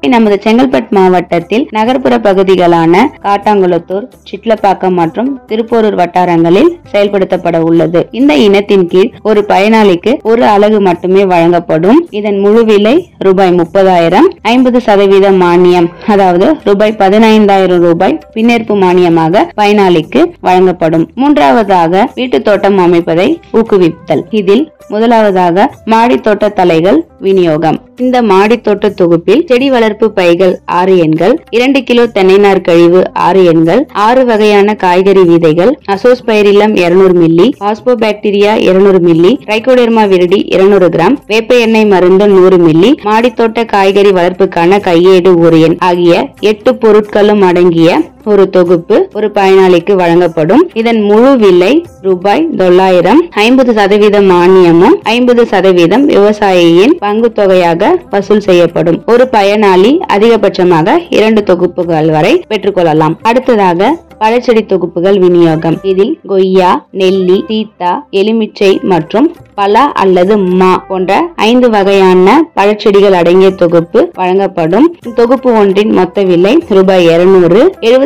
நமது செங்கல்பட்டு மாவட்டத்தில் நகர்ப்புற பகுதிகளான காட்டாங்குளத்தூர், சிட்லப்பாக்கம் மற்றும் திருப்போரூர் வட்டாரங்களில் செயல்படுத்தப்பட உள்ளது. இந்த இனத்தின் கீழ் ஒரு பயனாளிக்கு ஒரு அலகு மட்டுமே வழங்கப்படும். இதன் முழு விலை ரூபாய் 30,000. 50% மானியம், அதாவது ரூபாய் 15,000 பின்னேற்பு மானியமாக பயனாளிக்கு வழங்கப்படும். மூன்றாவதாக வீட்டு தோட்டம் அமைப்பதை ஊக்குவித்தல். இதில் முதலாவதாக மாடி தோட்ட தலைகள் விநியோகம். இந்த மாடி தோட்ட தொகுப்பில் செடி வளர்ப்பு பைகள் 6 எண்கள், 2 கிலோ தென்னை நார் கழிவு 6 எண்கள், 6 வகையான காய்கறி விதைகள், azospirillum 200 milli, phosphobacteria 200 milli, trichoderma viride 200 gram, வேப்ப எண்ணெய் மருந்து 100 மில்லி, மாடித்தோட்ட காய்கறி வளர்ப்புக்கான கையேடு 1 எண் ஆகிய 8 பொருட்களும் அடங்கிய ஒரு தொகுப்பு ஒரு பயனாளிக்கு வழங்கப்படும். இதன் முழு விலை ரூபாய் 9,000. 50% மானியமும் 50% விவசாயியின் பங்கு தொகையாக வசூல் செய்யப்படும். ஒரு பயனாளி அதிகபட்சமாக 2 தொகுப்புகள் வரை பெற்றுக்கொள்ளலாம். அடுத்ததாக பழச்செடி தொகுப்புகள் விநியோகம். இதில் கொய்யா, நெல்லி, சீத்தா, எலுமிச்சை மற்றும் பலா அல்லது மா போன்ற 5 வகையான பழச்செடிகள் அடங்கிய தொகுப்பு வழங்கப்படும். தொகுப்பு ஒன்றின் மொத்த விலை ரூபாய் 200.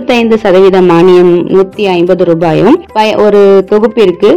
75% மானியம் 150 ரூபாயும், ஒரு தொகுப்பிற்கு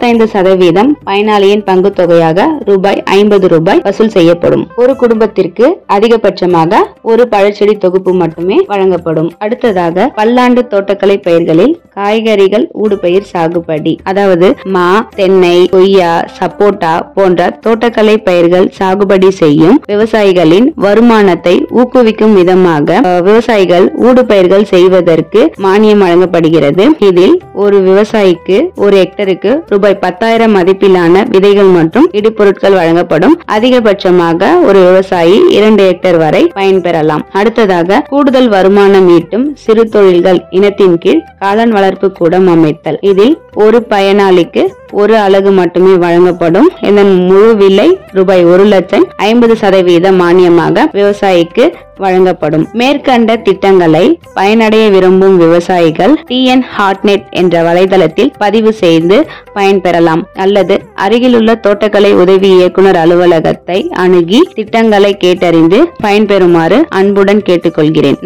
25% பயனாளியின் பங்கு தொகையாக ரூபாய் 50 வசூல் செய்யப்படும். ஒரு குடும்பத்திற்கு அதிகபட்சமாக ஒரு பழச்செடி தொகுப்பு மட்டுமே வழங்கப்படும். அடுத்ததாக பல்லாண்டு தோட்டக்கலை பயிர்களில் காய்கறிகள் ஊடுபயிர் சாகுபடி. அதாவது மா, தென்னை, கொய்யா, சப்போட்டா போன்ற தோட்டக்கலை பயிர்கள் சாகுபடி செய்யும் விவசாயிகளின் வருமானத்தை ஊக்குவிக்கும் விதமாக விவசாயிகள் ஊடுபயிர்கள் செய்வதற்கு மானியம் வழங்கப்படுகிறது. இதில் ஒரு விவசாயிக்கு ஒரு ஹெக்டருக்கு ரூபாய் 10,000 மதிப்பிலான விதைகள் மற்றும் இடுபொருட்கள் வழங்கப்படும். அதிகபட்சமாக ஒரு விவசாயி 2 ஹெக்டர் வரை பயன்பெறலாம். அடுத்ததாக கூடுதல் வருமானம் ஈட்டும் சிறு தொழில்கள் இனத்தின் கீழ் காளான் வளர்ப்பு கூடம் அமைத்தல். இதில் ஒரு பயனாளிக்கு ஒரு அலகு மட்டுமே வழங்கப்படும். இதன் முழு விலை ரூபாய் 1,00,000. 50% மானியமாக விவசாயிக்கு வழங்கப்படும். மேற்கண்ட திட்டங்களை பயனடைய விரும்பும் விவசாயிகள் TN Hotnet என்ற வலைதளத்தில் பதிவு செய்து பயன்பெறலாம் அல்லது அருகிலுள்ள தோட்டக்கலை உதவி இயக்குனர் அலுவலகத்தை அணுகி திட்டங்களை கேட்டறிந்து பயன்பெறுமாறு அன்புடன் கேட்டுக்கொள்கிறேன்.